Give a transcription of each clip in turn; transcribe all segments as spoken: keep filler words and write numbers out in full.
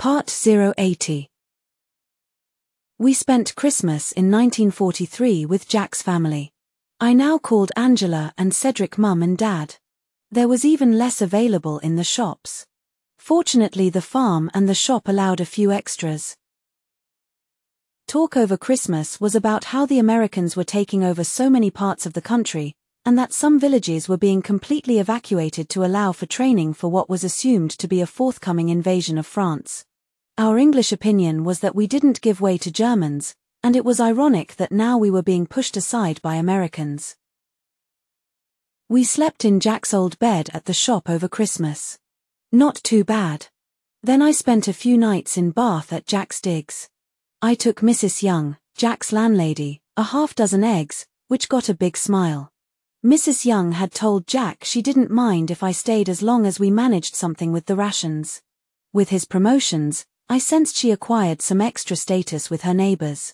Part zero eighty. We spent Christmas in nineteen forty-three with Jack's family. I now called Angela and Cedric Mum and Dad. There was even less available in the shops. Fortunately, the farm and the shop allowed a few extras. Talk over Christmas was about how the Americans were taking over so many parts of the country, and that some villages were being completely evacuated to allow for training for what was assumed to be a forthcoming invasion of France. Our English opinion was that we didn't give way to Germans, and it was ironic that now we were being pushed aside by Americans. We slept in Jack's old bed at the shop over Christmas. Not too bad. Then I spent a few nights in Bath at Jack's digs. I took Missus Young, Jack's landlady, a half dozen eggs, which got a big smile. Missus Young had told Jack she didn't mind if I stayed as long as we managed something with the rations. With his promotions, I sensed she acquired some extra status with her neighbors.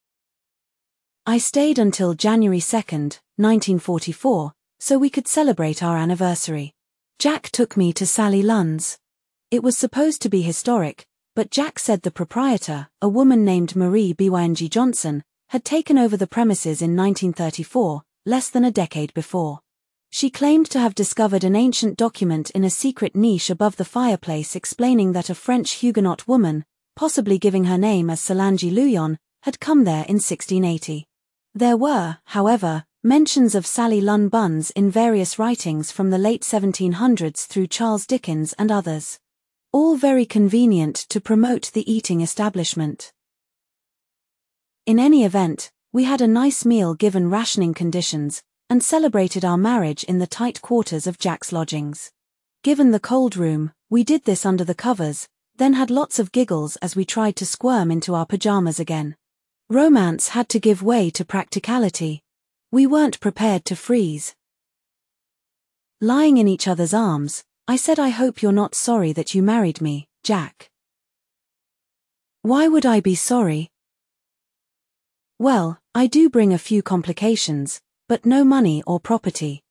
I stayed until January second, nineteen forty-four, so we could celebrate our anniversary. Jack took me to Sally Lunn's. It was supposed to be historic, but Jack said the proprietor, a woman named Marie Byng Johnson, had taken over the premises in nineteen thirty-four, less than a decade before. She claimed to have discovered an ancient document in a secret niche above the fireplace explaining that a French Huguenot woman, possibly giving her name as Solange Luyon, had come there in sixteen eighty. There were, however, mentions of Sally Lunn buns in various writings from the late seventeen hundreds through Charles Dickens and others. All very convenient to promote the eating establishment. In any event, we had a nice meal given rationing conditions, and celebrated our marriage in the tight quarters of Jack's lodgings. Given the cold room, we did this under the covers, then had lots of giggles as we tried to squirm into our pajamas again. Romance had to give way to practicality. We weren't prepared to freeze. Lying in each other's arms, I said, "I hope you're not sorry that you married me, Jack." "Why would I be sorry?" "Well, I do bring a few complications, but no money or property."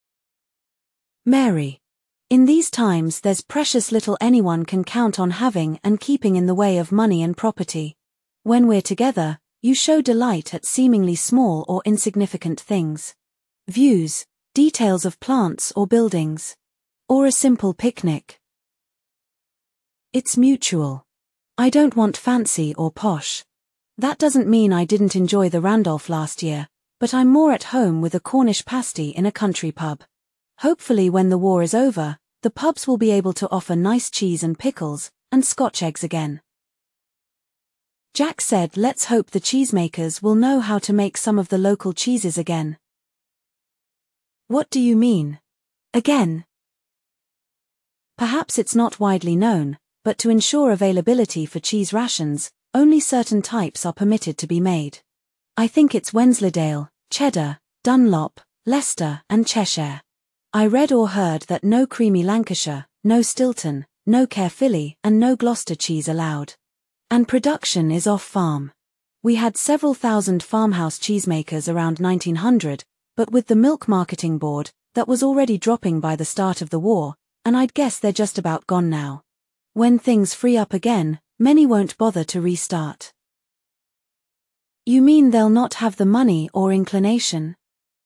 Mary. In these times there's precious little anyone can count on having and keeping in the way of money and property. When we're together, you show delight at seemingly small or insignificant things. Views, details of plants or buildings. Or a simple picnic. It's mutual. I don't want fancy or posh. That doesn't mean I didn't enjoy the Randolph last year, but I'm more at home with a Cornish pasty in a country pub. Hopefully when the war is over, the pubs will be able to offer nice cheese and pickles, and Scotch eggs again. Jack said, "Let's hope the cheesemakers will know how to make some of the local cheeses again." What do you mean? Again? Perhaps it's not widely known, but to ensure availability for cheese rations, only certain types are permitted to be made. I think it's Wensleydale, Cheddar, Dunlop, Leicester, and Cheshire. I read or heard that no creamy Lancashire, no Stilton, no Caerphilly, and no Gloucester cheese allowed. And production is off-farm. We had several thousand farmhouse cheesemakers around nineteen hundred, but with the Milk Marketing Board, that was already dropping by the start of the war, and I'd guess they're just about gone now. When things free up again, many won't bother to restart. You mean they'll not have the money or inclination?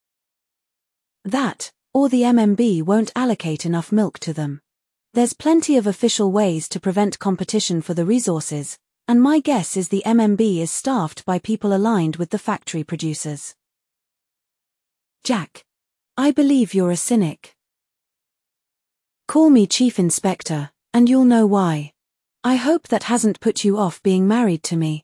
That, or the M M B won't allocate enough milk to them. There's plenty of official ways to prevent competition for the resources, and my guess is the M M B is staffed by people aligned with the factory producers. Jack. I believe you're a cynic. Call me Chief Inspector, and you'll know why. I hope that hasn't put you off being married to me.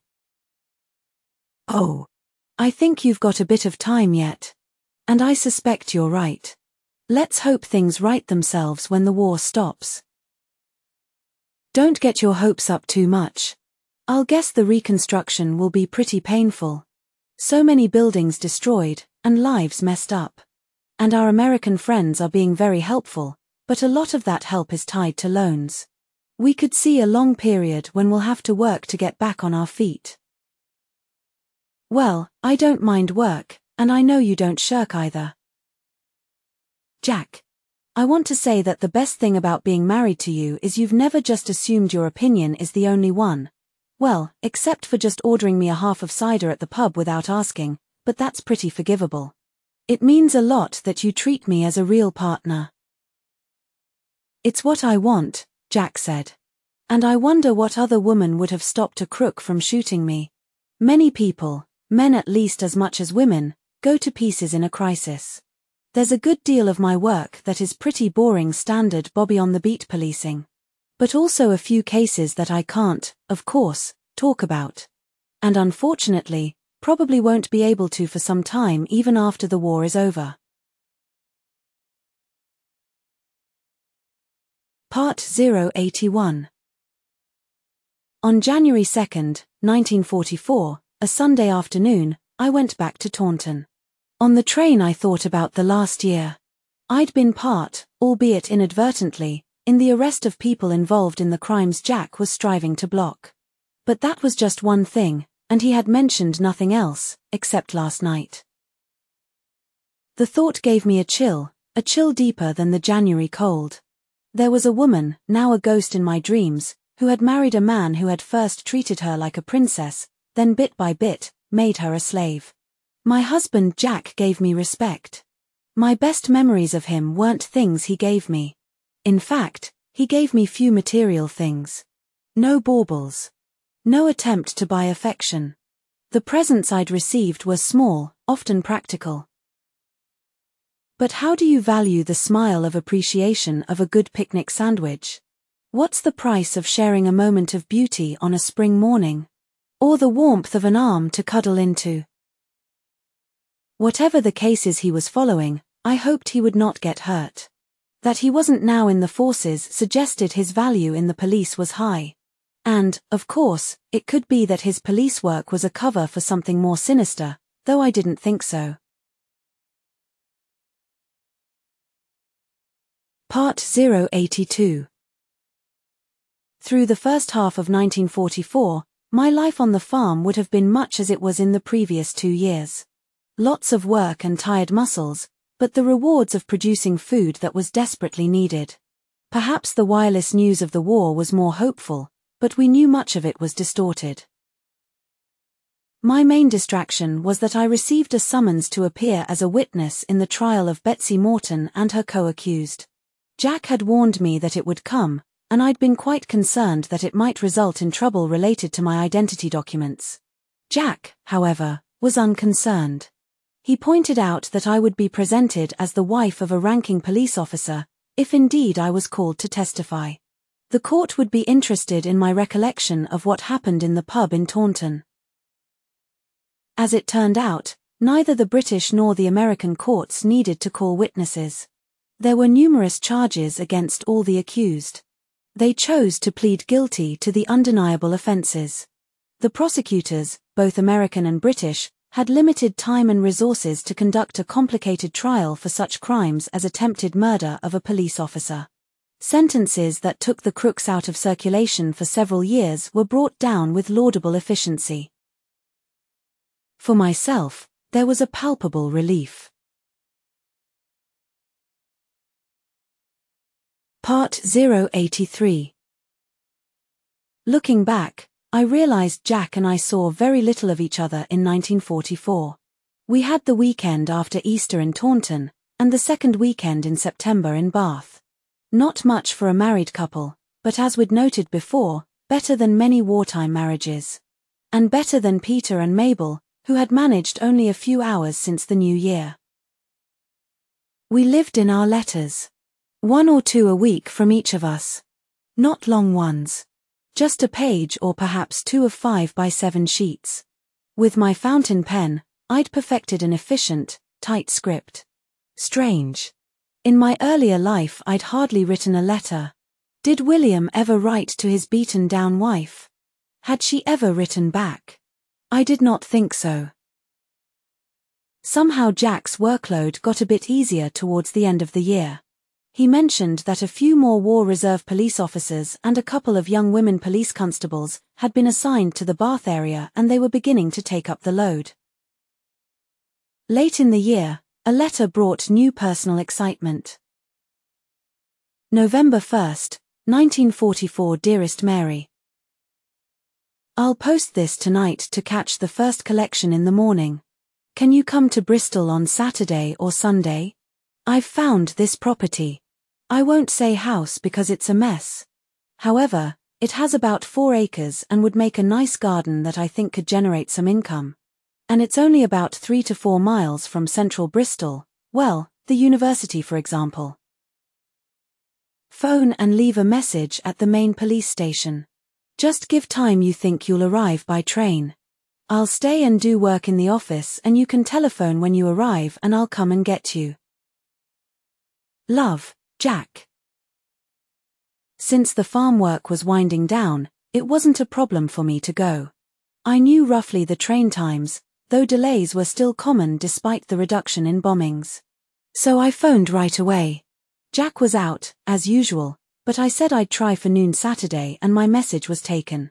Oh. I think you've got a bit of time yet. And I suspect you're right. Let's hope things right themselves when the war stops. Don't get your hopes up too much. I'll guess the reconstruction will be pretty painful. So many buildings destroyed, and lives messed up. And our American friends are being very helpful, but a lot of that help is tied to loans. We could see a long period when we'll have to work to get back on our feet. Well, I don't mind work, and I know you don't shirk either. Jack. I want to say that the best thing about being married to you is you've never just assumed your opinion is the only one. Well, except for just ordering me a half of cider at the pub without asking, but that's pretty forgivable. It means a lot that you treat me as a real partner. It's what I want, Jack said. And I wonder what other woman would have stopped a crook from shooting me. Many people, men at least as much as women, go to pieces in a crisis. There's a good deal of my work that is pretty boring standard Bobby on the beat policing. But also a few cases that I can't, of course, talk about. And unfortunately, probably won't be able to for some time even after the war is over. Part zero eighty-one. On January second, nineteen forty-four, a Sunday afternoon, I went back to Taunton. On the train I thought about the last year. I'd been part, albeit inadvertently, in the arrest of people involved in the crimes Jack was striving to block. But that was just one thing, and he had mentioned nothing else, except last night. The thought gave me a chill, a chill deeper than the January cold. There was a woman, now a ghost in my dreams, who had married a man who had first treated her like a princess, then bit by bit, made her a slave. My husband Jack gave me respect. My best memories of him weren't things he gave me. In fact, he gave me few material things. No baubles. No attempt to buy affection. The presents I'd received were small, often practical. But how do you value the smile of appreciation of a good picnic sandwich? What's the price of sharing a moment of beauty on a spring morning? Or the warmth of an arm to cuddle into? Whatever the cases he was following, I hoped he would not get hurt. That he wasn't now in the forces suggested his value in the police was high. And, of course, it could be that his police work was a cover for something more sinister, though I didn't think so. Part zero eighty-two. Through the first half of nineteen forty-four, my life on the farm would have been much as it was in the previous two years. Lots of work and tired muscles, but the rewards of producing food that was desperately needed. Perhaps the wireless news of the war was more hopeful, but we knew much of it was distorted. My main distraction was that I received a summons to appear as a witness in the trial of Betsy Morton and her co-accused. Jack had warned me that it would come, and I'd been quite concerned that it might result in trouble related to my identity documents. Jack, however, was unconcerned. He pointed out that I would be presented as the wife of a ranking police officer, if indeed I was called to testify. The court would be interested in my recollection of what happened in the pub in Taunton. As it turned out, neither the British nor the American courts needed to call witnesses. There were numerous charges against all the accused. They chose to plead guilty to the undeniable offences. The prosecutors, both American and British, had limited time and resources to conduct a complicated trial for such crimes as attempted murder of a police officer. Sentences that took the crooks out of circulation for several years were brought down with laudable efficiency. For myself, there was a palpable relief. Part zero eighty-three. Looking back, I realized Jack and I saw very little of each other in nineteen forty-four. We had the weekend after Easter in Taunton, and the second weekend in September in Bath. Not much for a married couple, but as we'd noted before, better than many wartime marriages. And better than Peter and Mabel, who had managed only a few hours since the new year. We lived in our letters. One or two a week from each of us. Not long ones. Just a page or perhaps two of five by seven sheets. With my fountain pen, I'd perfected an efficient, tight script. Strange. In my earlier life I'd hardly written a letter. Did William ever write to his beaten-down wife? Had she ever written back? I did not think so. Somehow Jack's workload got a bit easier towards the end of the year. He mentioned that a few more War Reserve police officers and a couple of young women police constables had been assigned to the Bath area and they were beginning to take up the load. Late in the year, a letter brought new personal excitement. November first, nineteen forty-four. Dearest Mary, I'll post this tonight to catch the first collection in the morning. Can you come to Bristol on Saturday or Sunday? I've found this property. I won't say house because it's a mess. However, it has about four acres and would make a nice garden that I think could generate some income. And it's only about three to four miles from central Bristol, well, the university for example. Phone and leave a message at the main police station. Just give time you think you'll arrive by train. I'll stay and do work in the office and you can telephone when you arrive and I'll come and get you. Love, Jack. Since the farm work was winding down, it wasn't a problem for me to go. I knew roughly the train times, though delays were still common despite the reduction in bombings. So I phoned right away. Jack was out, as usual, but I said I'd try for noon Saturday and my message was taken.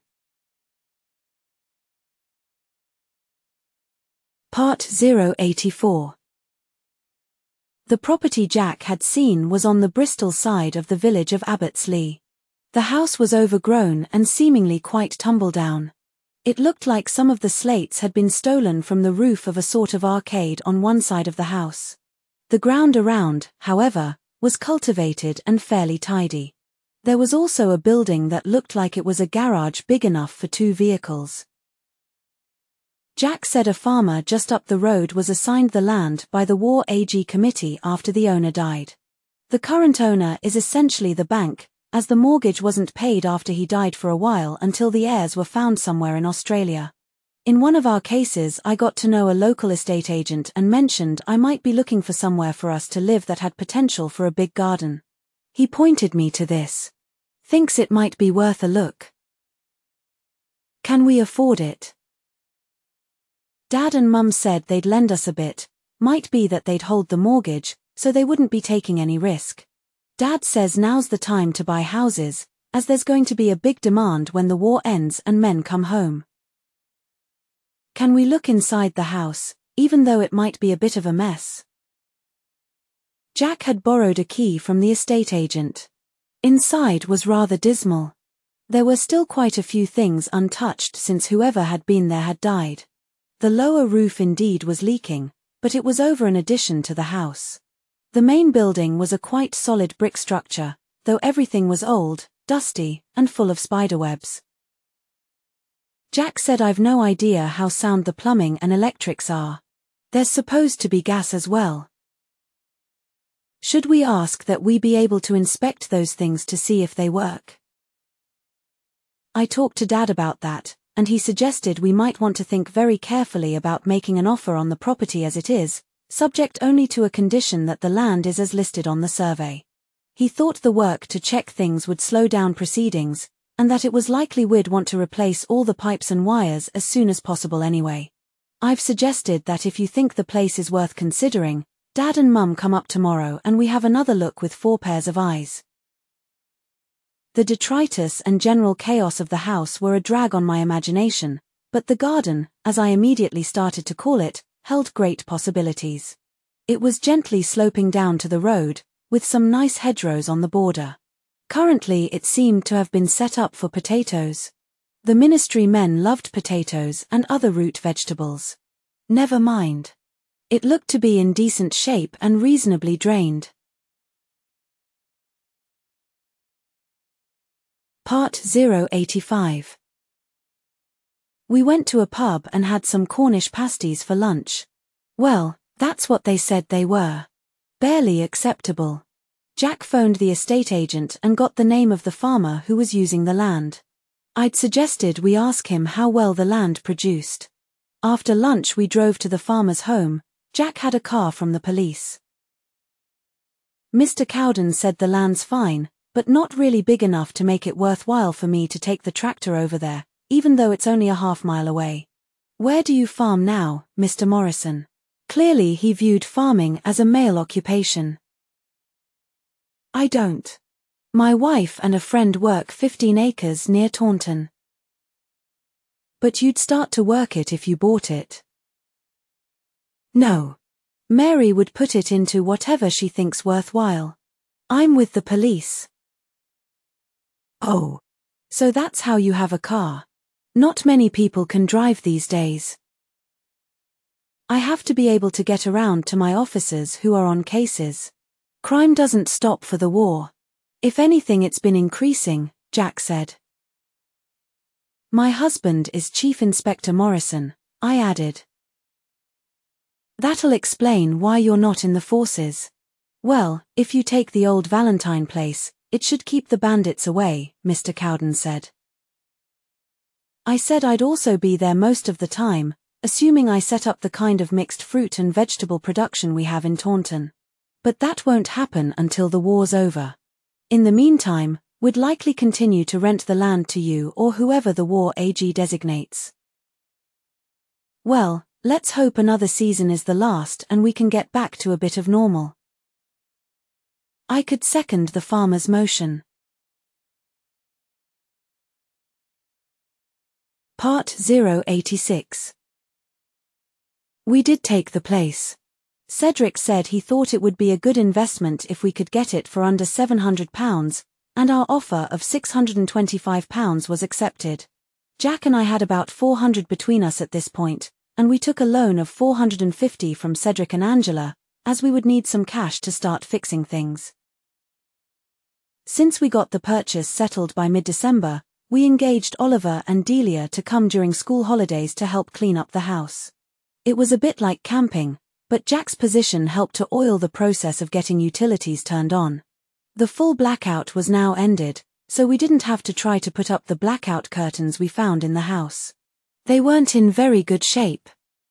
Part zero eighty-four. The property Jack had seen was on the Bristol side of the village of Abbotsleigh. The house was overgrown and seemingly quite tumble-down. It looked like some of the slates had been stolen from the roof of a sort of arcade on one side of the house. The ground around, however, was cultivated and fairly tidy. There was also a building that looked like it was a garage big enough for two vehicles. Jack said a farmer just up the road was assigned the land by the War A G Committee after the owner died. The current owner is essentially the bank, as the mortgage wasn't paid after he died for a while until the heirs were found somewhere in Australia. In one of our cases I got to know a local estate agent and mentioned I might be looking for somewhere for us to live that had potential for a big garden. He pointed me to this. Thinks it might be worth a look. Can we afford it? Dad and Mum said they'd lend us a bit, might be that they'd hold the mortgage, so they wouldn't be taking any risk. Dad says now's the time to buy houses, as there's going to be a big demand when the war ends and men come home. Can we look inside the house, even though it might be a bit of a mess? Jack had borrowed a key from the estate agent. Inside was rather dismal. There were still quite a few things untouched since whoever had been there had died. The lower roof indeed was leaking, but it was over an addition to the house. The main building was a quite solid brick structure, though everything was old, dusty, and full of spiderwebs. Jack said I've no idea how sound the plumbing and electrics are. There's supposed to be gas as well. Should we ask that we be able to inspect those things to see if they work? I talked to Dad about that, and he suggested we might want to think very carefully about making an offer on the property as it is, subject only to a condition that the land is as listed on the survey. He thought the work to check things would slow down proceedings, and that it was likely we'd want to replace all the pipes and wires as soon as possible anyway. I've suggested that if you think the place is worth considering, Dad and Mum come up tomorrow and we have another look with four pairs of eyes. The detritus and general chaos of the house were a drag on my imagination, but the garden, as I immediately started to call it, held great possibilities. It was gently sloping down to the road, with some nice hedgerows on the border. Currently it seemed to have been set up for potatoes. The ministry men loved potatoes and other root vegetables. Never mind. It looked to be in decent shape and reasonably drained. Part zero eighty-five. We went to a pub and had some Cornish pasties for lunch. Well, that's what they said they were. Barely acceptable. Jack phoned the estate agent and got the name of the farmer who was using the land. I'd suggested we ask him how well the land produced. After lunch we drove to the farmer's home. Jack had a car from the police. Mister Cowden said the land's fine, but not really big enough to make it worthwhile for me to take the tractor over there, even though it's only a half mile away. Where do you farm now, Mister Morrison? Clearly he viewed farming as a male occupation. I don't. My wife and a friend work fifteen acres near Taunton. But you'd start to work it if you bought it. No. Mary would put it into whatever she thinks worthwhile. I'm with the police. Oh. So that's how you have a car. Not many people can drive these days. I have to be able to get around to my officers who are on cases. Crime doesn't stop for the war. If anything, it's been increasing, Jack said. My husband is Chief Inspector Morrison, I added. That'll explain why you're not in the forces. Well, if you take the old Valentine place, it should keep the bandits away, Mister Cowden said. I said I'd also be there most of the time, assuming I set up the kind of mixed fruit and vegetable production we have in Taunton. But that won't happen until the war's over. In the meantime, we'd likely continue to rent the land to you or whoever the war A G designates. Well, let's hope another season is the last and we can get back to a bit of normal. I could second the farmer's motion. Part zero eighty-six. We did take the place. Cedric said he thought it would be a good investment if we could get it for under seven hundred pounds, and our offer of six hundred twenty-five pounds was accepted. Jack and I had about four hundred between us at this point, and we took a loan of four hundred fifty from Cedric and Angela, as we would need some cash to start fixing things. Since we got the purchase settled by mid-December, we engaged Oliver and Delia to come during school holidays to help clean up the house. It was a bit like camping, but Jack's position helped to oil the process of getting utilities turned on. The full blackout was now ended, so we didn't have to try to put up the blackout curtains we found in the house. They weren't in very good shape.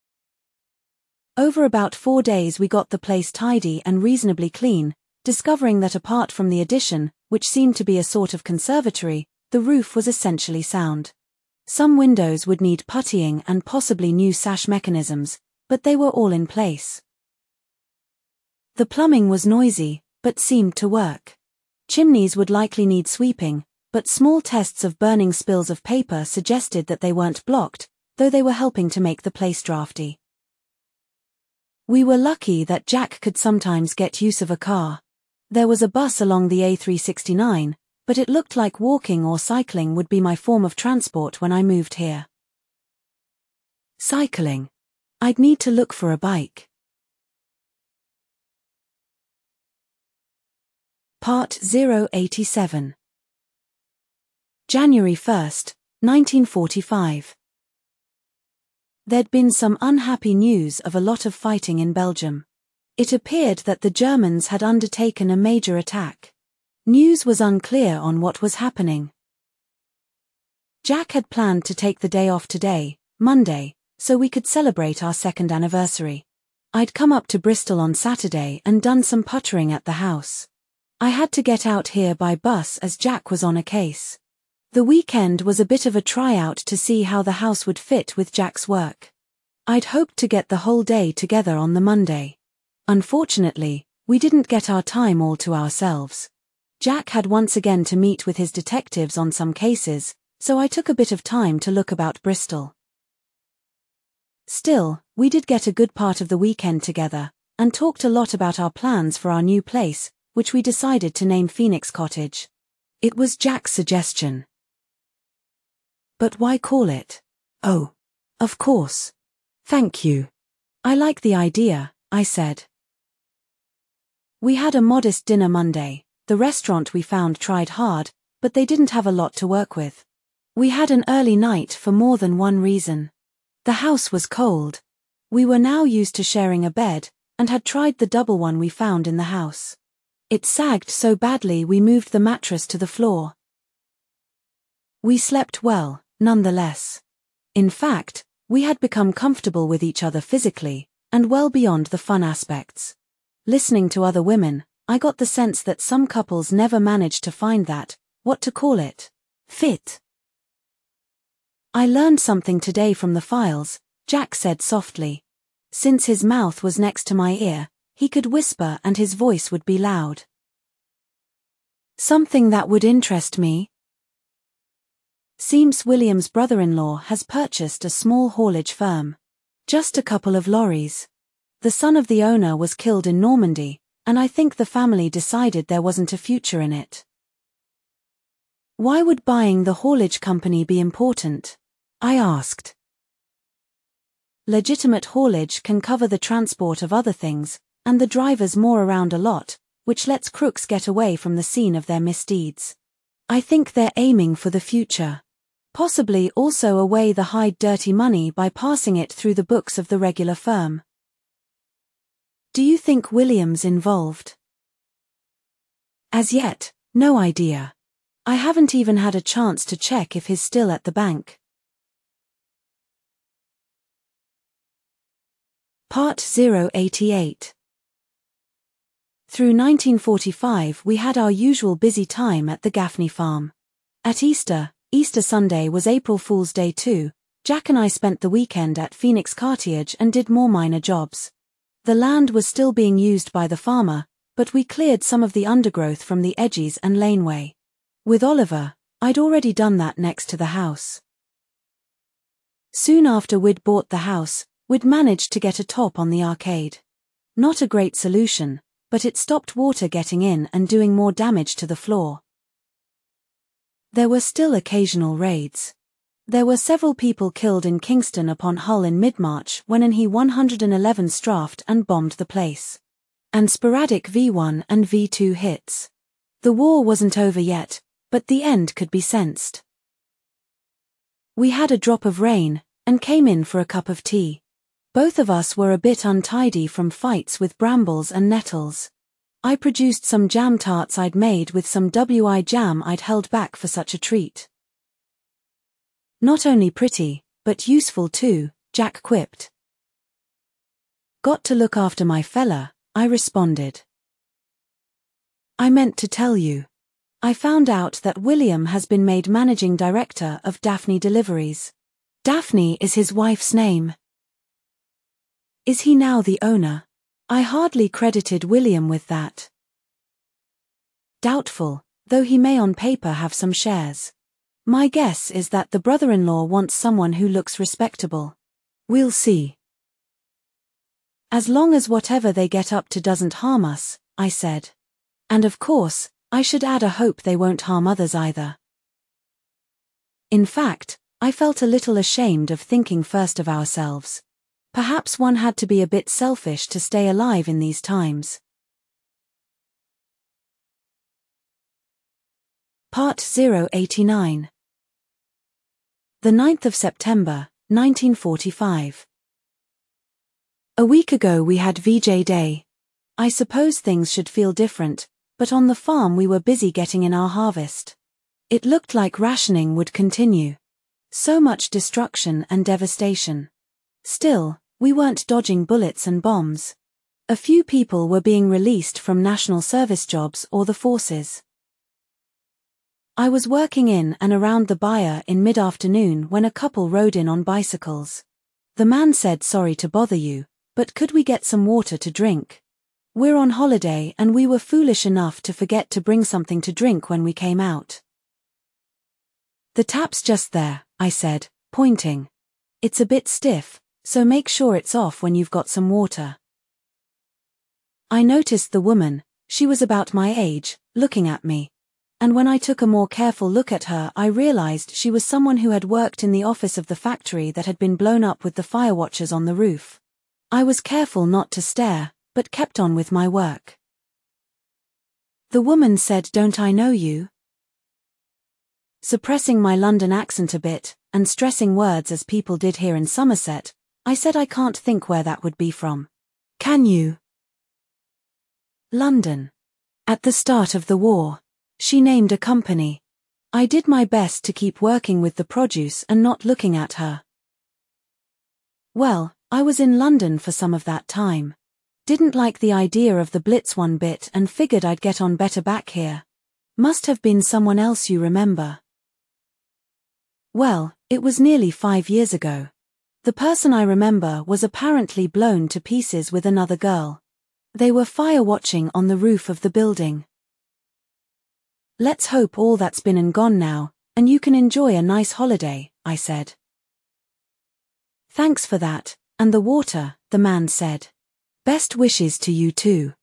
Over about four days we got the place tidy and reasonably clean, discovering that apart from the addition, which seemed to be a sort of conservatory, the roof was essentially sound. Some windows would need puttying and possibly new sash mechanisms, but they were all in place. The plumbing was noisy, but seemed to work. Chimneys would likely need sweeping, but small tests of burning spills of paper suggested that they weren't blocked, though they were helping to make the place drafty. We were lucky that Jack could sometimes get use of a car. There was a bus along the A three sixty-nine, but it looked like walking or cycling would be my form of transport when I moved here. Cycling. I'd need to look for a bike. Part zero eighty-seven. January first, nineteen forty-five. There'd been some unhappy news of a lot of fighting in Belgium. It appeared that the Germans had undertaken a major attack. News was unclear on what was happening. Jack had planned to take the day off today, Monday, so we could celebrate our second anniversary. I'd come up to Bristol on Saturday and done some puttering at the house. I had to get out here by bus as Jack was on a case. The weekend was a bit of a tryout to see how the house would fit with Jack's work. I'd hoped to get the whole day together on the Monday. Unfortunately, we didn't get our time all to ourselves. Jack had once again to meet with his detectives on some cases, so I took a bit of time to look about Bristol. Still, we did get a good part of the weekend together, and talked a lot about our plans for our new place, which we decided to name Phoenix Cottage. It was Jack's suggestion. But why call it? Oh, of course. Thank you. I like the idea, I said. We had a modest dinner Monday. The restaurant we found tried hard, but they didn't have a lot to work with. We had an early night for more than one reason. The house was cold. We were now used to sharing a bed, and had tried the double one we found in the house. It sagged so badly we moved the mattress to the floor. We slept well, nonetheless. In fact, we had become comfortable with each other physically, and well beyond the fun aspects. Listening to other women, I got the sense that some couples never managed to find that, what to call it, fit. I learned something today from the files, Jack said softly. Since his mouth was next to my ear, he could whisper and his voice would be loud. Something that would interest me. Seems William's brother-in-law has purchased a small haulage firm. Just a couple of lorries. The son of the owner was killed in Normandy, and I think the family decided there wasn't a future in it. Why would buying the haulage company be important? I asked. Legitimate haulage can cover the transport of other things, and the drivers more around a lot, which lets crooks get away from the scene of their misdeeds. I think they're aiming for the future. Possibly also a way to hide dirty money by passing it through the books of the regular firm. Do you think William's involved? As yet, no idea. I haven't even had a chance to check if he's still at the bank. Part zero eighty-eight. Through nineteen forty-five we had our usual busy time at the Gaffney farm. At Easter, Easter Sunday was April Fool's Day too, Jack and I spent the weekend at Phoenix Cartiage and did more minor jobs. The land was still being used by the farmer, but we cleared some of the undergrowth from the edges and laneway. With Oliver, I'd already done that next to the house. Soon after we'd bought the house, we'd managed to get a top on the arcade. Not a great solution, but it stopped water getting in and doing more damage to the floor. There were still occasional raids. There were several people killed in Kingston upon Hull in mid-March when an E one eleven strafed and bombed the place. And sporadic V one and V two hits. The war wasn't over yet, but the end could be sensed. We had a drop of rain, and came in for a cup of tea. Both of us were a bit untidy from fights with brambles and nettles. I produced some jam tarts I'd made with some W I jam I'd held back for such a treat. Not only pretty, but useful too, Jack quipped. Got to look after my fella, I responded. I meant to tell you. I found out that William has been made managing director of Daphne Deliveries. Daphne is his wife's name. Is he now the owner? I hardly credited William with that. Doubtful, though he may on paper have some shares. My guess is that the brother-in-law wants someone who looks respectable. We'll see. As long as whatever they get up to doesn't harm us, I said. And of course, I should add a hope they won't harm others either. In fact, I felt a little ashamed of thinking first of ourselves. Perhaps one had to be a bit selfish to stay alive in these times. Part zero eighty-nine. The ninth of September, nineteen forty-five. A week ago we had V J Day. I suppose things should feel different, but on the farm we were busy getting in our harvest. It looked like rationing would continue. So much destruction and devastation. Still, we weren't dodging bullets and bombs. A few people were being released from national service jobs or the forces. I was working in and around the byre in mid-afternoon when a couple rode in on bicycles. The man said, "Sorry to bother you, but could we get some water to drink? We're on holiday and we were foolish enough to forget to bring something to drink when we came out." "The tap's just there," I said, pointing. "It's a bit stiff, so make sure it's off when you've got some water." I noticed the woman, she was about my age, looking at me. And when I took a more careful look at her I realized she was someone who had worked in the office of the factory that had been blown up with the firewatchers on the roof. I was careful not to stare, but kept on with my work. The woman said, "Don't I know you?" Suppressing my London accent a bit, and stressing words as people did here in Somerset, I said I can't think where that would be from. "Can you?" "London. At the start of the war." She named a company. I did my best to keep working with the produce and not looking at her. "Well, I was in London for some of that time. Didn't like the idea of the Blitz one bit and figured I'd get on better back here. Must have been someone else you remember." "Well, it was nearly five years ago. The person I remember was apparently blown to pieces with another girl. They were fire watching on the roof of the building." "Let's hope all that's been and gone now, and you can enjoy a nice holiday," I said. "Thanks for that, and the water," the man said. "Best wishes to you too."